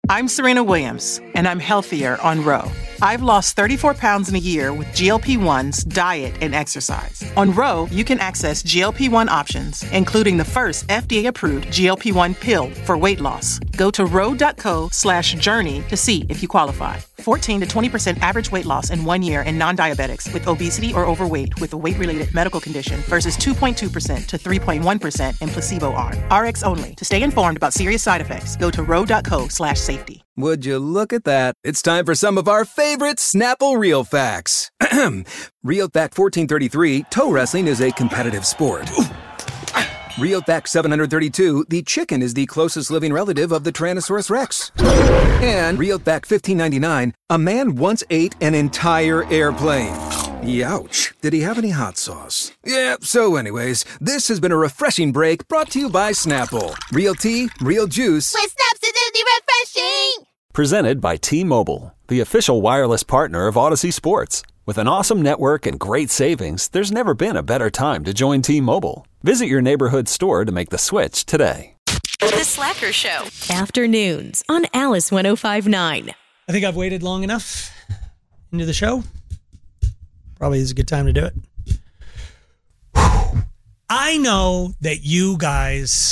I'm Serena Williams, and I'm healthier on Ro. I've lost 34 pounds in a year with GLP-1s, diet, and exercise. On Ro, you can access GLP-1 options, including the first FDA-approved GLP-1 pill for weight loss. Go to ro.co/journey to see if you qualify. 14 to 20% average weight loss in 1 year in non-diabetics with obesity or overweight with a weight-related medical condition versus 2.2% to 3.1% in placebo arm. RX only. To stay informed about serious side effects, go to ro.co/safety. Would you look at that? It's time for some of our favorite Snapple Real Facts. Real Fact 1433, toe wrestling is a competitive sport. Real Fact 732, the chicken is the closest living relative of the Tyrannosaurus Rex. And Real Fact 1599, a man once ate an entire airplane. Youch. Did he have any hot sauce? Yeah, so anyways, this has been a refreshing break brought to you by Snapple. Real tea, real juice. With Snaps Acidity Refreshing! Presented by T-Mobile, the official wireless partner of Odyssey Sports. With an awesome network and great savings, there's never been a better time to join T-Mobile. Visit your neighborhood store to make the switch today. The Slacker Show. Afternoons on Alice 105.9. I think I've waited long enough into the show. Probably is a good time to do it. Whew. I know that you guys,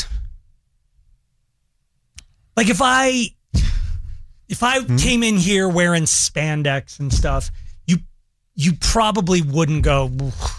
like if I came in here wearing spandex and stuff, you probably wouldn't go.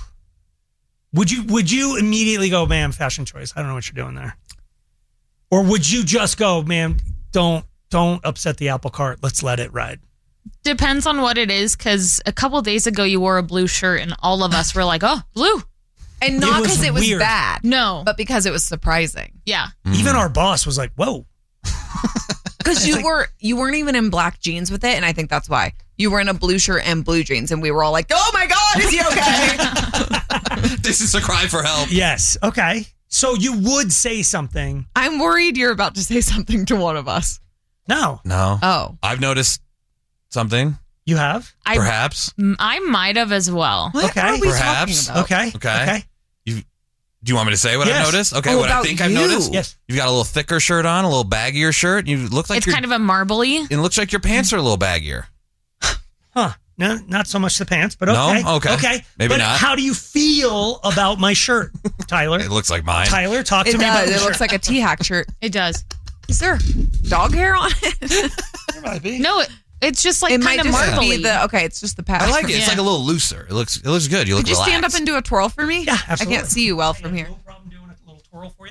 Would you immediately go, man, fashion choice? I don't know what you're doing there. Or would you just go, man, don't upset the apple cart. Let's let it ride. Depends on what it is, because a couple days ago you wore a blue shirt and all of us were like, oh, blue. And not because it was weird. bad. No. But because it was surprising. Yeah. Even our boss was like, whoa. Because you weren't even in black jeans with it, and I think that's why. You were in a blue shirt and blue jeans, and we were all like, oh my God, is he okay? This is a cry for help. Yes. Okay. So you would say something. I'm worried you're about to say something to one of us. No. Oh. I've noticed something. You have? Perhaps. I might have as well. What Okay. are we Perhaps. talking about? Okay. Do you want me to say what Yes. I've noticed? Okay, Oh, what I about think I've you. noticed? Yes. You've got a little thicker shirt on, a little baggier shirt. You look like It's kind of a marbly. It looks like your pants are a little baggier. Huh. No, not so much the pants, but No? okay. Okay. Maybe but not. How do you feel about my shirt, Tyler? It looks like mine. Tyler, talk to It me about does. the It shirt. looks like a T-Hack shirt. It does. Is there dog hair on it? There might be. No, it's just like It kind might of just marbly. be it's just the pad. I like it. It's Yeah. like a little looser. It looks good. You look Could you relaxed. stand up and do a twirl for me? Yeah, absolutely. I can't see you well from here. No problem doing a little twirl for you.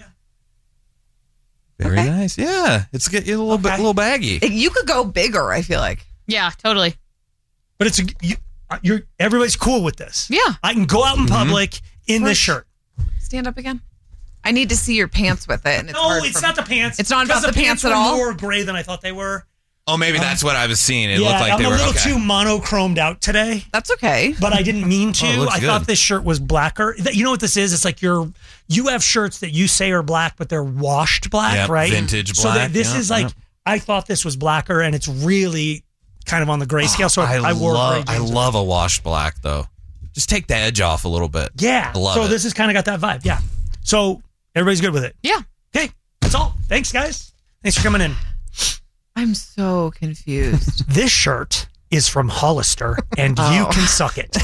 Very Okay. nice. Yeah. It's a little bit, a little baggy. You could go bigger, I feel like. Yeah, totally. But you're everybody's cool with this. Yeah. I can go out in public in this shirt. Stand up again. I need to see your pants with it. And it's No, hard it's for not me. the pants. It's not about Because the pants at were all? more gray than I thought they were. Oh, maybe that's what I was seeing. It yeah, looked like I'm they a were little okay. too monochromed out today. That's okay. But I didn't mean to. Oh, it looks I good. thought this shirt was blacker. You know what this is? It's like you have shirts that you say are black, but they're washed black, Yep, right? vintage So black, this yeah, is like, yeah. I thought this was blacker, and it's really kind of on the grayscale. So I wore gray I jeans. love a washed black though. Just take the edge off a little bit. Yeah. I love so it. this has kind of got that vibe. Yeah. So everybody's good with it. Yeah. Okay. That's all. Thanks, guys. Thanks for coming in. I'm so confused. This shirt is from Hollister, and you can suck it.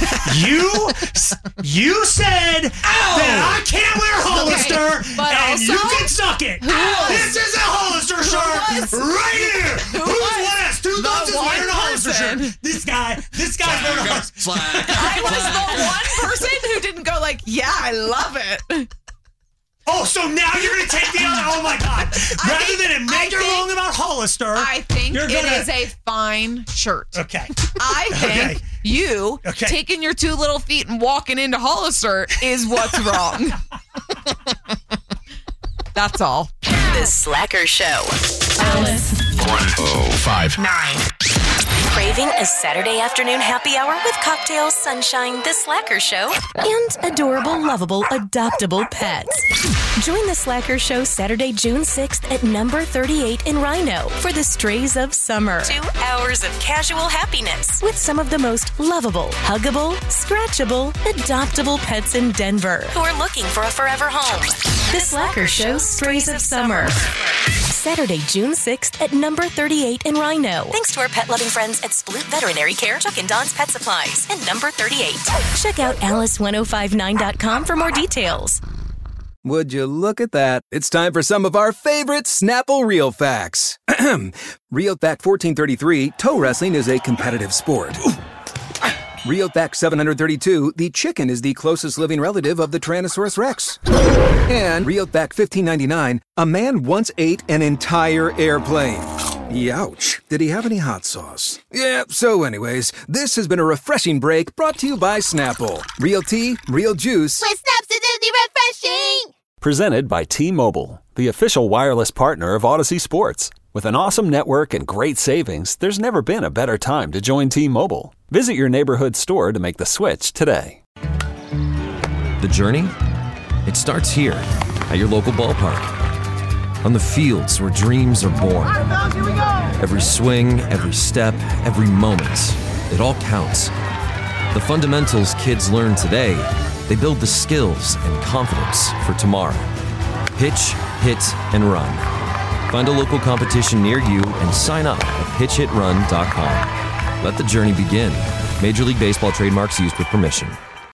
You said that I can't wear Hollister, but and also- you can suck it. This is a Hollister shirt right here. Who's one has two thumbs is wearing a Hollister shirt? This guy's wearing a Hollister. Slack. I was the one person who didn't go like, yeah, I love it. Oh, so now you're going to take the other. Oh, my God. Rather than admit you're wrong about Hollister. I think you're it is a fine shirt. Okay. I think Okay. you taking your two little feet and walking into Hollister is what's wrong. That's all. The Slacker Show. Alice. 105.9. Craving a Saturday afternoon happy hour with cocktails, sunshine, The Slacker Show, And adorable, lovable, adoptable pets. Join the Slacker Show Saturday, June 6th at number 38 in Rhino for the Strays of Summer. 2 hours of casual happiness. With some of the most lovable, huggable, scratchable, adoptable pets in Denver. Who are looking for a forever home. The Slacker Show Strays of Summer. Saturday, June 6th at number 38 in Rhino. Thanks to our pet-loving friends at Sploot Veterinary Care, Chuck and Don's Pet Supplies, and number 38. Check out alice1059.com for more details. Would you look at that? It's time for some of our favorite Snapple Real Facts. Real Fact 1433, toe wrestling is a competitive sport. Real Fact 732, the chicken is the closest living relative of the Tyrannosaurus Rex. And Real Fact 1599, a man once ate an entire airplane. Youch. Did he have any hot sauce? Yeah, so anyways, this has been a refreshing break brought to you by Snapple. Real tea, real juice. With Snapsidity refreshing. Presented by T-Mobile, the official wireless partner of Odyssey Sports. With an awesome network and great savings, there's never been a better time to join T-Mobile. Visit your neighborhood store to make the switch today. The journey? It starts here, at your local ballpark. On the fields where dreams are born. Every swing, every step, every moment, it all counts. The fundamentals kids learn today, they build the skills and confidence for tomorrow. Pitch, hit, and run. Find a local competition near you and sign up at pitchhitrun.com. Let the journey begin. Major League Baseball trademarks used with permission.